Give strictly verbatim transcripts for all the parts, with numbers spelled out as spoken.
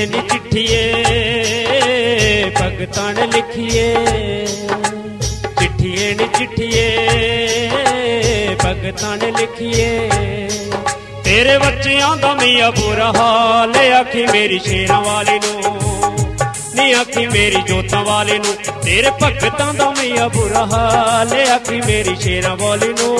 नी चिट्ठिए भगतां ने लिखिए, चिट्ठिए नी चिट्ठिए भगतां ने लिखिए। तेरे बच्चियां दा मियां बुरा हाल आखी मेरी शेरां वाली नू, नी आखी मेरी जोतां वाली नू। तेरे भगतां दा मियां बुरा हाल आखी मेरी शेरां वाली नू।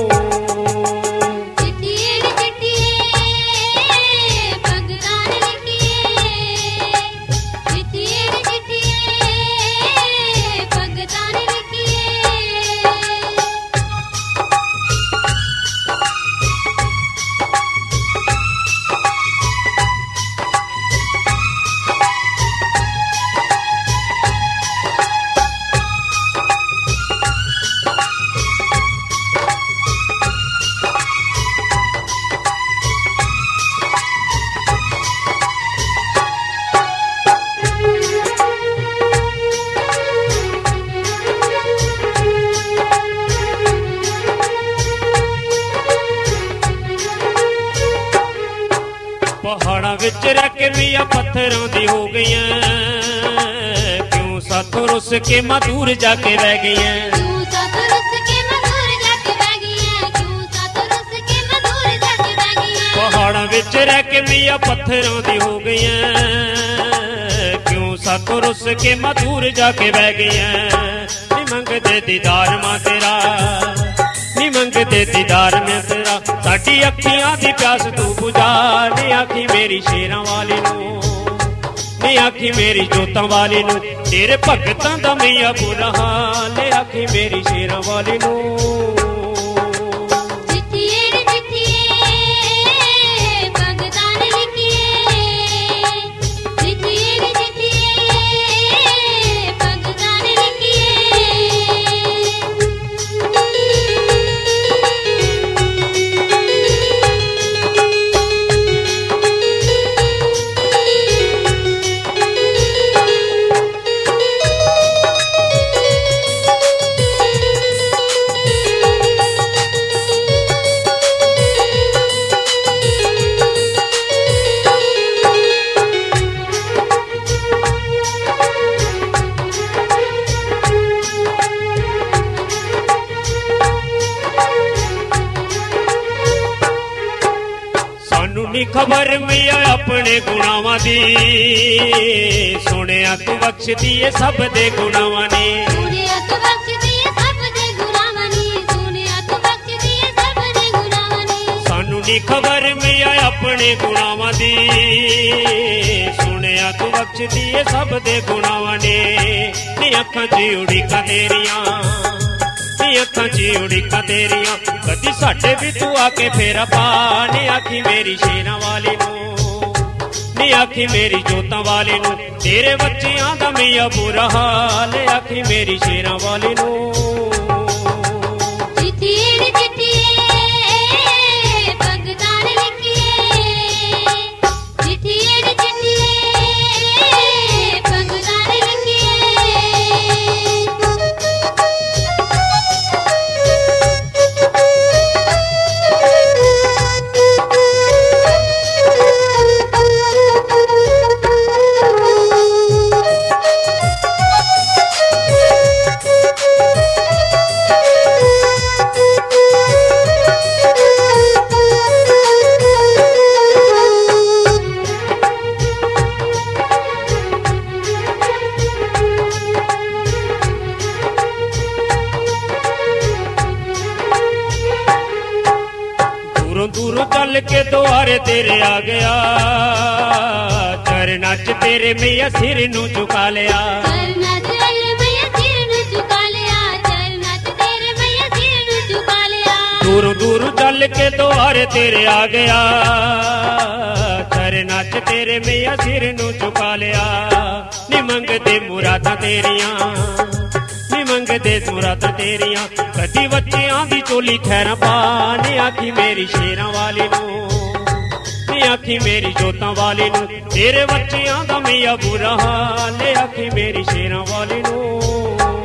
पहाड़ां विच रह के मियां पत्थरां दी हो गईयां, क्यों साथों रुस के मां दूर जाके बह गईयां। पहाड़ां विच रह के मियां पत्थरां दी हो गईयां, क्यों साथों रुस के मां दूर जाके बह गईयां। नी मंगदे दीदार मां तेरा, नी मंगदे दीदार में तेरा, साडी अखियां दी प्यास तू बुझा। नी आखी मेरी शेरां वाली नू, नी आखी मेरी जोतां वाली नू। तेरे भगतां दा मियां बुरा हाल आखी मेरी शेरां वाली नू। नी खबर मियां अपने गुनावां दी, सुनिया तू बख्श दिए सब दे गुनावां नी। सानू नी खबर मियां अपने गुनावां दी, सुनिया तू बख्श दिए सब दे गुनावां नी। नी अखां च उड़ीकां तेरियां, नी अखां च उड़ीकां तेरियां, कदी साडे भी तू आके फेरा पा। नी आखी मेरी शेरां वाली नू, नी आखी मेरी जोतां वाली नू। तेरे बच्चियां दा मियां बुरा हाल आखी मेरी शेरां वाली नू। दूरों चल के द्वारे तेरे आ गया, चरना च तेरे मियां सिर नू झुका लिया। दूरों दूरों चल के द्वारे तेरे आ गया, चरना च तेरे मियां सिर नू झुका लिया। नी मंगदे मुरादां तेरियां, नी मंगदे मुरादां तेरियां, कदी बच्चियां दी चोली खैरां पा। नी आखी मेरी शेरां वाली नू, नी आखी मेरी जोतां वाली नू। तेरे बच्चियां दा मियां बुरा हाल आखी मेरी शेरां वाली नू।